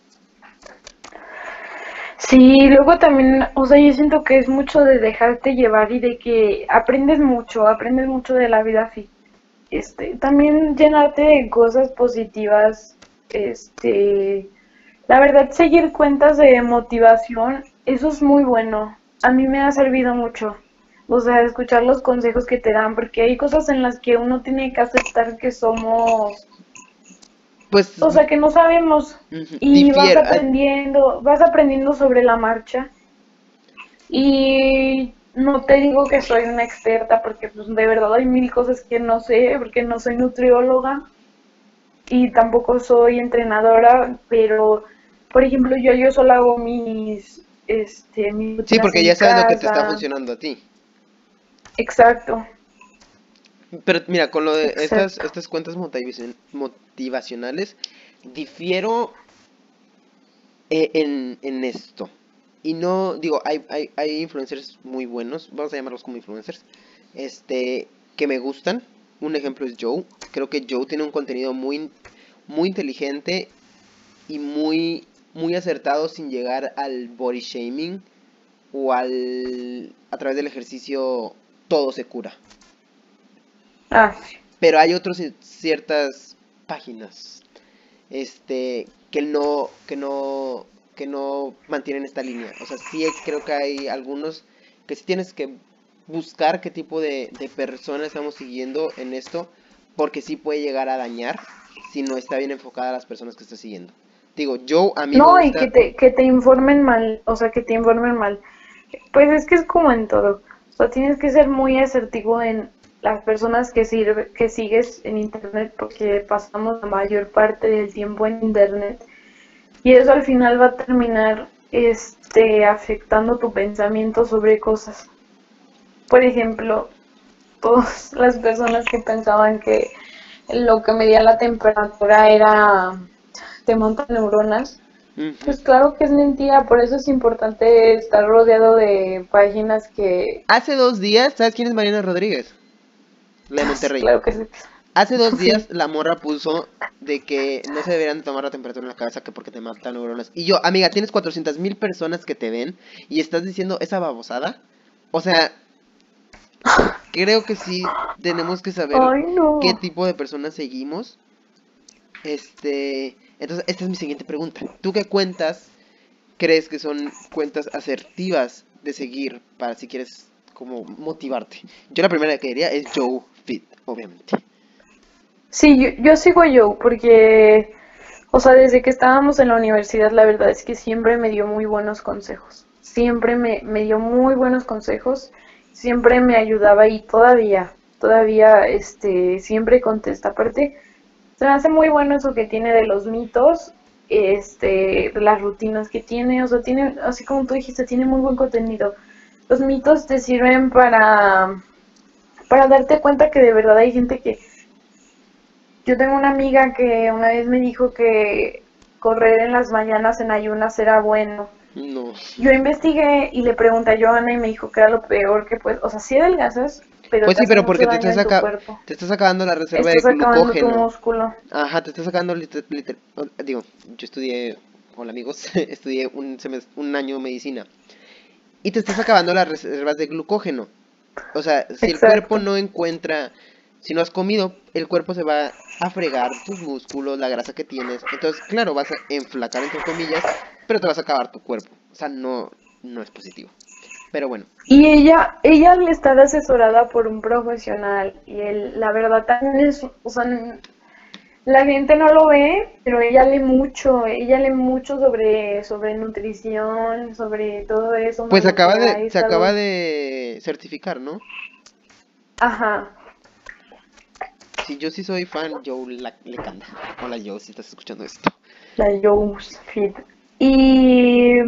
Sí, luego también, o sea, yo siento que es mucho de dejarte llevar y de que aprendes mucho de la vida fit. También llenarte de cosas positivas, la verdad, seguir cuentas de motivación, eso es muy bueno. A mí me ha servido mucho. O sea, escuchar los consejos que te dan, porque hay cosas en las que uno tiene que aceptar que somos, Pues o sea, que no sabemos y difiere. vas aprendiendo sobre la marcha. Y no te digo que soy una experta, porque pues de verdad hay mil cosas que no sé, porque no soy nutrióloga y tampoco soy entrenadora, pero por ejemplo yo solo hago mis Sí, rutinas porque en ya mi sabes lo que te está casa. funcionando a ti. Exacto, Pero mira, con lo de exacto. estas cuentas motivacionales, difiero en esto. Y no, digo, hay influencers muy buenos, vamos a llamarlos como influencers, que me gustan. Un ejemplo es Joe. Creo que Joe tiene un contenido muy inteligente y muy acertado sin llegar al body shaming o a través del ejercicio todo se cura. Ah, sí. Pero hay otros ciertas páginas que que no mantienen esta línea. O sea, sí creo que hay algunos que sí tienes que buscar qué tipo de personas estamos siguiendo en esto, porque sí puede llegar a dañar si no está bien enfocada a las personas que estás siguiendo. Digo, yo a mí me No, y gusta... que te informen mal, o sea, que te informen mal. Pues es que es como en todo. O sea, tienes que ser muy asertivo en las personas que sigues en internet, porque pasamos la mayor parte del tiempo en internet y eso al final va a terminar afectando tu pensamiento sobre cosas. Por ejemplo, todas las personas que pensaban que lo que medía la temperatura era te montan neuronas. Ujú. Pues claro que es mentira, por eso es importante estar rodeado de páginas que... Hace 2 días, ¿sabes quién es Mariana Rodríguez? La de Sí, Monterrey. claro que sí. Hace 2 días Sí. la morra puso de que no se deberían tomar la temperatura en la cabeza que porque te matan neuronas. Y yo, amiga, tienes 400,000 personas que te ven y estás diciendo esa babosada. O sea, creo que sí tenemos que saber Ay, qué no. tipo de personas seguimos. Entonces, esta es mi siguiente pregunta. ¿Tú qué cuentas crees que son cuentas asertivas de seguir para si quieres como motivarte? Yo la primera que diría es Joe Fit, obviamente. Sí, yo sigo yo porque, o sea, desde que estábamos en la universidad, la verdad es que siempre me dio muy buenos consejos. Siempre me dio muy buenos consejos, siempre me ayudaba y todavía, siempre contesta. Aparte, se me hace muy bueno eso que tiene de los mitos, de las rutinas que tiene, o sea, tiene, así como tú dijiste, tiene muy buen contenido. Los mitos te sirven para darte cuenta que de verdad hay gente que... Yo tengo una amiga que una vez me dijo que correr en las mañanas en ayunas era bueno. No. Yo investigué y le pregunté a Johanna y me dijo que era lo peor que pues, o sea, sí adelgazas, pero Pues te sí, hace pero mucho porque daño en tu cuerpo. te estás acabando la reserva de Estás acabando tu glucógeno. músculo. Ajá, te estás sacando digo, yo estudié, hola amigos, estudié un año medicina. Y te estás acabando las reservas de glucógeno. O sea, si el cuerpo Exacto. no encuentra, si no has comido, el cuerpo se va a fregar tus músculos, la grasa que tienes. Entonces, claro, vas a enflacar entre comillas, pero te vas a acabar tu cuerpo. O sea, no es positivo. Pero bueno. Y ella al estar asesorada por un profesional y él, la verdad también es, o sea, la gente no lo ve, pero ella lee mucho sobre nutrición, sobre todo eso, Pues mano, que ha se acaba estado, de certificar, ¿no? ajá, Si yo sí soy fan, le canta. Hola Joe, si estás escuchando esto. la Joe's Fit. Y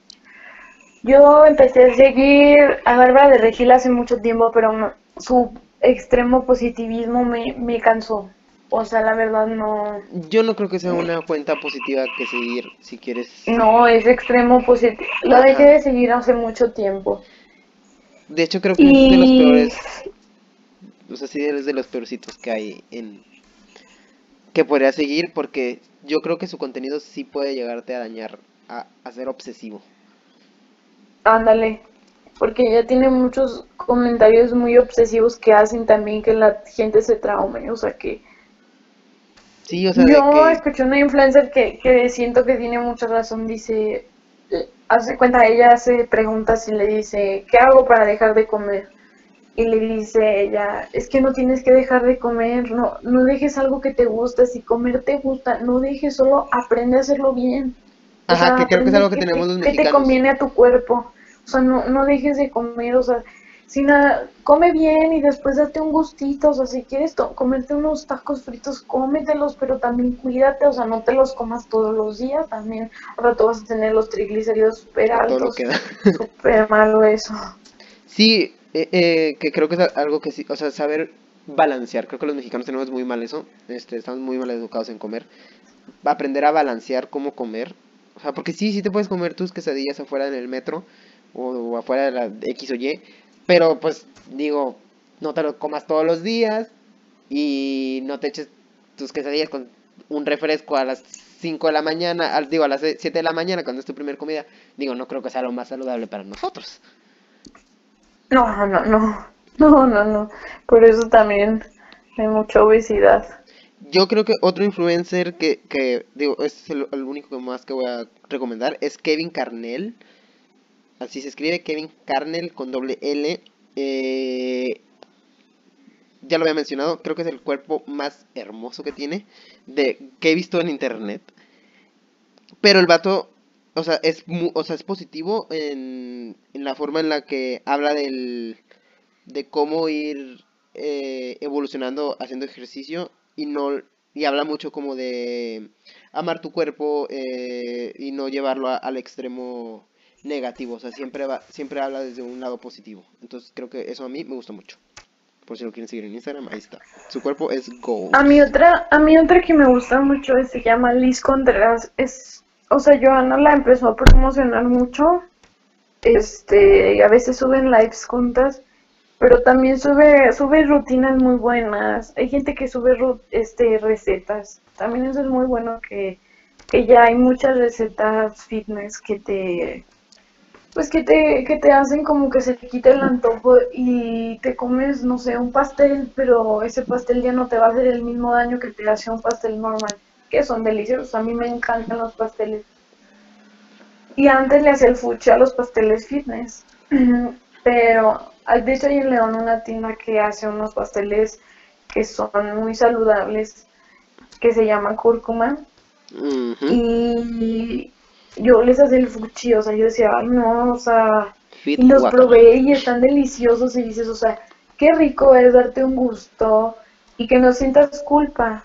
yo empecé a seguir a Bárbara de Regil hace mucho tiempo, pero su extremo positivismo me cansó. O sea, la verdad no, Yo no creo que sea una cuenta positiva que seguir si quieres. no es extremo positivo. Lo dejé Ajá. de seguir hace mucho tiempo. De hecho, creo que es de los Y peores. O sea, sí, es de los peorcitos que hay en. Que podría seguir porque yo creo que su contenido sí puede llegarte a dañar, a ser obsesivo. ándale, porque ella tiene muchos comentarios muy obsesivos que hacen también que la gente se traume. O sea que Sí, o sea, de yo que. escuché una influencer que siento que tiene mucha razón. Dice, hace cuenta, ella hace preguntas y le dice, ¿qué hago para dejar de comer? Y le dice ella, es que no tienes que dejar de comer, no dejes algo que te gusta, si comer te gusta, no dejes, solo aprende a hacerlo bien. O Ajá, sea, que creo que es algo aprende que tenemos los qué te mexicanos. conviene a tu cuerpo. O sea, no dejes de comer, o sea, si nada, come bien y después date un gustito, o sea, si quieres comerte unos tacos fritos, cómetelos, pero también cuídate, o sea, no te los comas todos los días, también al rato vas a tener los triglicéridos súper A todo lo que altos, da. súper malo eso. Sí, que creo que es algo que sí. O sea, saber balancear. Creo que los mexicanos tenemos muy mal eso. Estamos muy mal educados en comer. Aprender a balancear cómo comer. O sea, porque sí, sí te puedes comer tus quesadillas afuera en el metro o afuera de la X o Y, pero pues digo, no te lo comas todos los días y no te eches tus quesadillas con un refresco a las 5 de la mañana, digo, a las 7 de la mañana cuando es tu primera comida. Digo, no creo que sea lo más saludable para nosotros. No. Por eso también hay mucha obesidad. Yo creo que otro influencer que digo, este es el único que más que voy a recomendar, es Kevin Carnell. Así se escribe, Kevin Carnell con doble L. Ya lo había mencionado, creo que es el cuerpo más hermoso que tiene, que he visto en internet. Pero el vato, o sea, es positivo en la forma en la que habla de cómo ir evolucionando haciendo ejercicio y no y habla mucho como de amar tu cuerpo y no llevarlo al extremo negativo, o sea, siempre habla desde un lado positivo. Entonces creo que eso a mí me gusta mucho. Por si lo quieren seguir en Instagram, ahí está. Su cuerpo es gold. A mí otra que me gusta mucho se llama Liz Contreras. O sea, Joana la empezó a promocionar mucho. A veces suben lives juntas, pero también sube rutinas muy buenas. Hay gente que sube recetas. También eso es muy bueno que ya hay muchas recetas fitness que te hacen como que se te quite el antojo y te comes, no sé, un pastel, pero ese pastel ya no te va a hacer el mismo daño que te hace un pastel normal, que son deliciosos. A mí me encantan los pasteles. Y antes le hacía el fuchi a los pasteles fitness. Pero de hecho hay en León una tienda que hace unos pasteles que son muy saludables, que se llama Cúrcuma. Ujú. Y yo les hacía el fuchi, o sea, yo decía, ay no, o sea, Fit y los guacala. probé y están deliciosos y dices, o sea, qué rico es darte un gusto y que no sientas culpa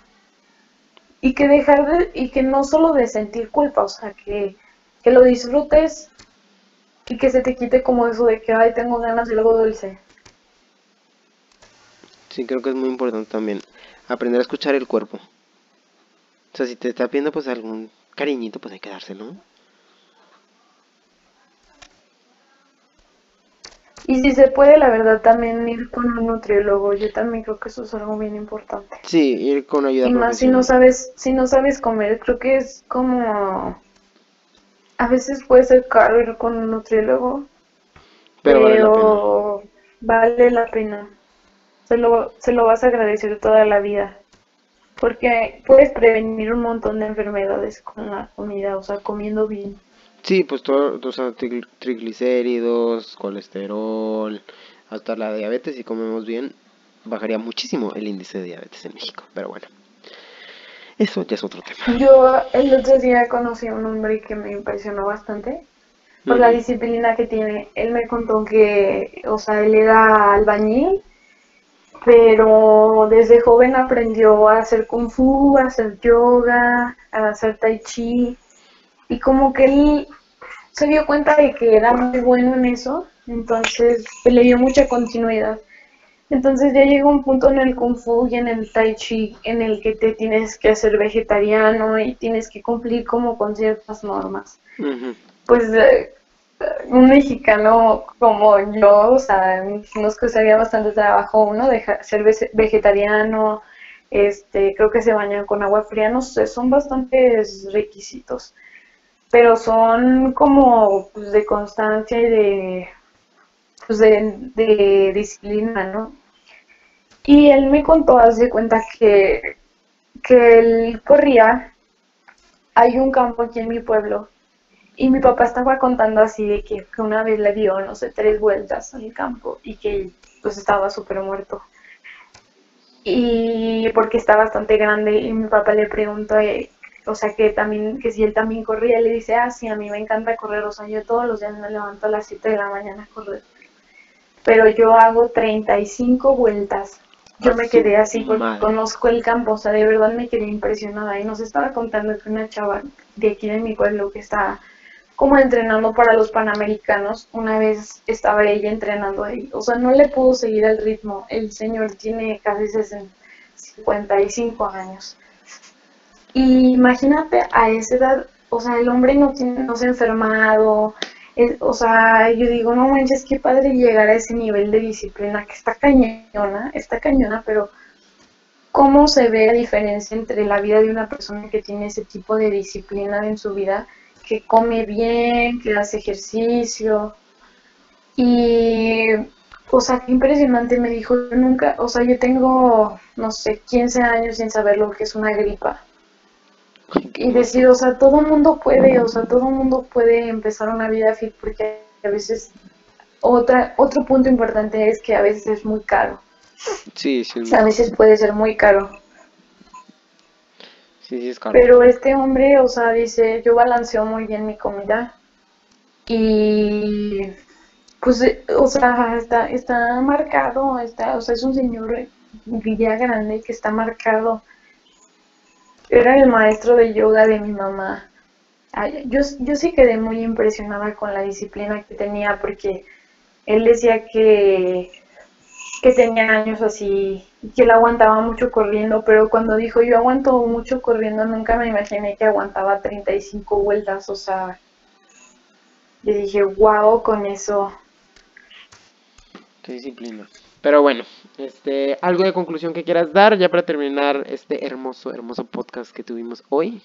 y que no solo de sentir culpa, o sea, que lo disfrutes y que se te quite como eso de que, ay, tengo ganas de algo dulce. Sí, creo que es muy importante también aprender a escuchar el cuerpo. O sea, si te está pidiendo pues algún cariñito, pues hay que dárselo. Y si se puede, la verdad, también ir con un nutriólogo, yo también creo que eso es algo bien importante. Sí, ir con ayuda Y más si no profesional. sabes, si no sabes comer, creo que es como, a veces puede ser caro ir con un nutriólogo, Pero vale la pena. pero vale la pena. Se lo vas a agradecer toda la vida. Porque puedes prevenir un montón de enfermedades con la comida, o sea, comiendo bien. Sí, pues todo, o sea, triglicéridos, colesterol, hasta la diabetes, si comemos bien, bajaría muchísimo el índice de diabetes en México. Pero bueno, eso ya es otro tema. Yo el otro día conocí a un hombre que me impresionó bastante por la Ujú. disciplina que tiene. Él me contó que, o sea, él era albañil, pero desde joven aprendió a hacer kung fu, a hacer yoga, a hacer tai chi, y como que él se dio cuenta de que era muy bueno en eso, entonces le dio mucha continuidad. Entonces ya llega un punto en el Kung Fu y en el Tai Chi en el que te tienes que hacer vegetariano y tienes que cumplir como con ciertas normas. Ujú. Pues un mexicano como yo, o sea, nos costaría bastante trabajo uno dejar ser vegetariano, creo que se bañan con agua fría, no sé, son bastantes requisitos, pero son como pues, de constancia y de disciplina, ¿no? Y él me contó, haz de cuenta que él corría, hay un campo aquí en mi pueblo, y mi papá estaba contando así de que una vez le dio, no sé, 3 vueltas al campo y que pues estaba súper muerto. Y porque está bastante grande y mi papá le preguntó, o sea, que también, que si él también corría, le dice, ah, sí, a mí me encanta correr, o sea, yo todos los días me levanto a las 7 de la mañana a correr, pero yo hago 35 vueltas. A Yo me su quedé así porque madre. conozco el campo, o sea, de verdad me quedé impresionada y nos estaba contando que una chava de aquí de mi pueblo que está como entrenando para los Panamericanos, una vez estaba ella entrenando ahí, o sea, no le pudo seguir el ritmo, el señor tiene casi 55 años. Y imagínate a esa edad, o sea, el hombre no se ha enfermado, o sea, yo digo, no manches, qué padre llegar a ese nivel de disciplina que está cañona, pero ¿cómo se ve la diferencia entre la vida de una persona que tiene ese tipo de disciplina en su vida, que come bien, que hace ejercicio y o sea, qué impresionante, me dijo, yo nunca, o sea, yo tengo, no sé, 15 años sin saber lo que es una gripa. Ay, qué Y hermoso. decir, o sea, todo el mundo puede, o sea, todo el mundo puede empezar una vida fit porque a veces, otro punto importante es que a veces es muy caro. Sí, sí, A veces puede ser muy caro. sí, sí es caro. Pero este hombre, o sea, dice, yo balanceo muy bien mi comida y pues, o sea, está marcado, o sea, es un señor ya grande que está marcado. Era el maestro de yoga de mi mamá. Ay, yo sí quedé muy impresionada con la disciplina que tenía porque él decía que tenía años así, que él aguantaba mucho corriendo, pero cuando dijo yo aguanto mucho corriendo, nunca me imaginé que aguantaba 35 vueltas, o sea, yo dije, wow, con eso. Qué disciplina. Pero bueno, algo de conclusión que quieras dar ya para terminar este hermoso, hermoso podcast que tuvimos hoy.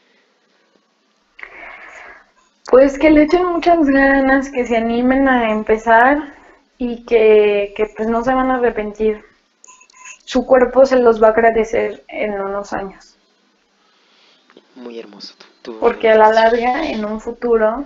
Pues que le echen muchas ganas, que se animen a empezar y que pues no se van a arrepentir. Su cuerpo se los va a agradecer en unos años, Muy hermoso tu porque a la reflexión. larga, en un futuro,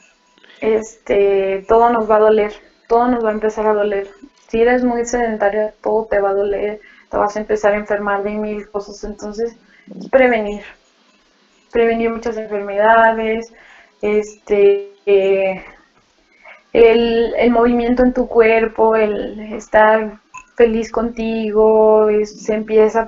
todo nos va a doler, todo nos va a empezar a doler. Si eres muy sedentario, todo te va a doler, te vas a empezar a enfermar de mil cosas, entonces es prevenir muchas enfermedades, el movimiento en tu cuerpo, el estar feliz contigo, se empieza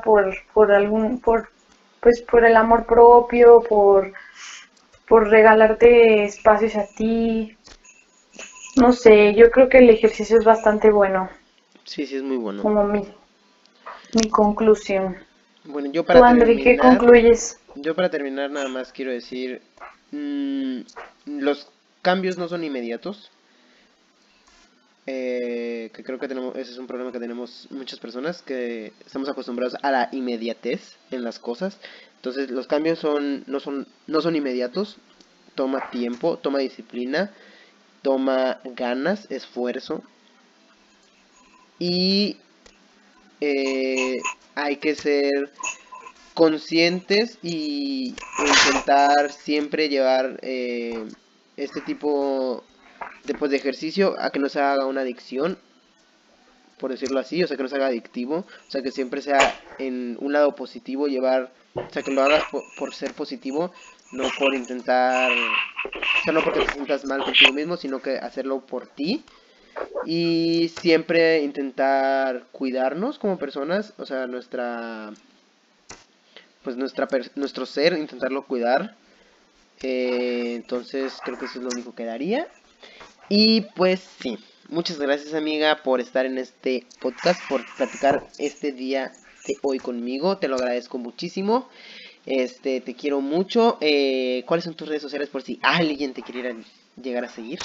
pues por el amor propio, por regalarte espacios a ti. No sé, yo creo que el ejercicio es bastante bueno, Sí, sí es muy bueno. como mi conclusión. Bueno, Tú, André, ¿qué concluyes? yo para terminar nada más quiero decir, mm, los cambios no son inmediatos. Que creo que tenemos, ese es un problema que tenemos muchas personas, que estamos acostumbrados a la inmediatez en las cosas. Entonces los cambios no son inmediatos, toma tiempo, toma disciplina, toma ganas, esfuerzo y hay que ser conscientes e intentar siempre llevar este tipo de ejercicio a que no se haga una adicción, por decirlo así, o sea, que no se haga adictivo, o sea, que siempre sea en un lado positivo llevar, o sea, que lo hagas por ser positivo, no por intentar, o sea, no porque te sientas mal contigo mismo, sino que hacerlo por ti. Y siempre intentar cuidarnos como personas, o sea, nuestro ser, intentarlo cuidar. Entonces creo que eso es lo único que daría. Y pues sí, muchas gracias amiga por estar en este podcast, por platicar este día de hoy conmigo. Te lo agradezco muchísimo. Te quiero mucho. ¿Cuáles son tus redes sociales por si alguien te quisiera llegar a seguir?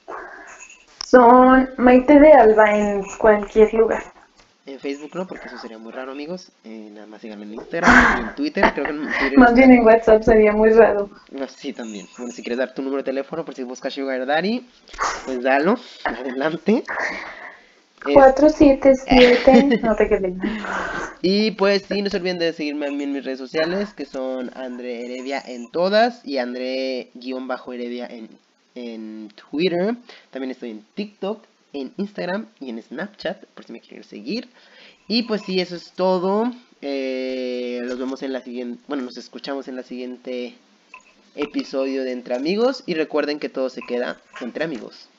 Son Maite de Alba en cualquier lugar. En Facebook no, porque eso sería muy raro, amigos. Nada más síganme en Instagram y en Twitter. Creo que en Twitter Más bien está. en WhatsApp sería muy raro. No, sí, también. Bueno, si quieres dar tu número de teléfono por si buscas Sugar Daddy, pues dalo. Adelante. Es... 477, no te quedes. Y pues sí, no se olviden de seguirme a mí en mis redes sociales, que son André Heredia en todas y André-Heredia en Twitter. También estoy en TikTok, en Instagram y en Snapchat, por si me quieren seguir. Y pues sí, eso es todo. Los vemos en la siguiente, bueno, nos escuchamos en la siguiente episodio de Entre Amigos. Y recuerden que todo se queda entre amigos.